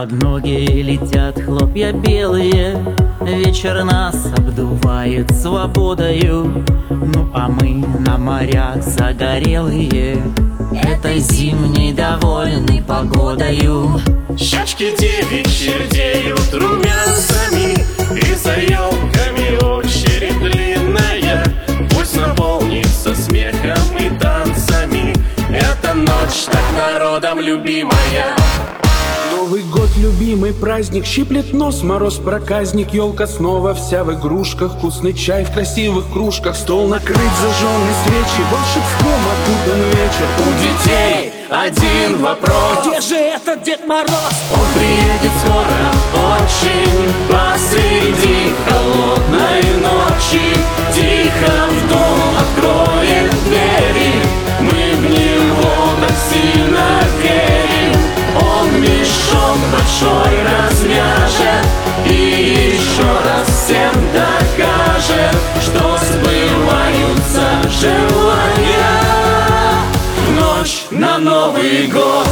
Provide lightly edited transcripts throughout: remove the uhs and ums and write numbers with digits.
Под ноги летят хлопья белые, вечер нас обдувает свободою. Ну а мы на морях загорелые, этой зимней довольны погодою. Щечки девичьи рдеют румянцами, и за елками очередь длинная. Пусть наполнится смехом и танцами эта ночь так народом любимая. Новый год, любимый праздник, щиплет нос, мороз проказник. Елка снова вся в игрушках, вкусный чай в красивых кружках. Стол накрыт, зажженные свечи, волшебством окутан вечер. У детей один вопрос: где же этот Дед Мороз? Он приедет скоро, очень посреди холодной ночи. Тихо в дом откроет двери, мы в него так сильно верим. Он мешок большой развяжет и еще раз всем докажет, что сбываются желания в ночь на Новый год.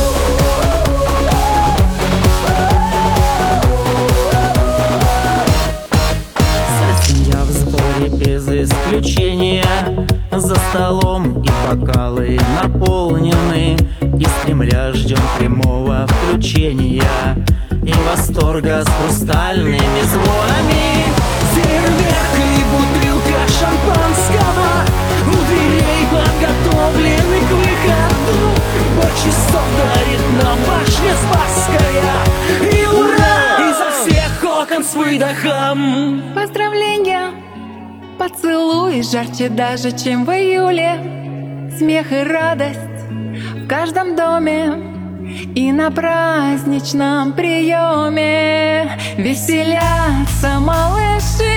Вся семья в сборе без исключения, за столом и бокалы наполнены, из Кремля ждем прямого включения и восторга с хрустальными звонами. Фейерверк и бутылка шампанского, у дверей подготовлены к выходу. Бой часов дарит нам башня Спасская, и ура! Изо всех окон с выдохом. Поздравления, поцелуи жарче даже, чем в июле. Смех и радость в каждом доме и на праздничном приеме. Веселятся малыши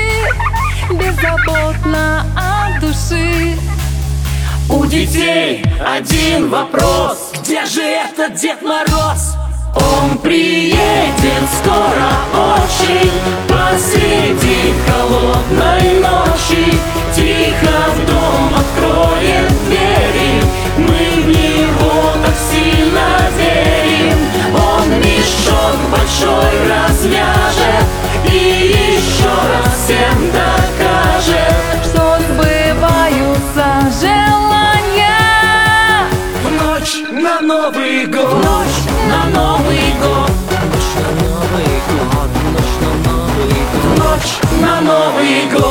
беззаботно от души. У детей один вопрос: Где же этот Дед Мороз? он приедет скоро, очень посреди холодной ночи. Тихо в дом откроет двери, мы в него так сильно верим. Он мешок большой развяжет и еще раз всем докажет, Что сбываются желания в ночь на Новый год. Ночь на Новый год, ночь на Новый год, ночь на Новый год, Ночь на Новый год.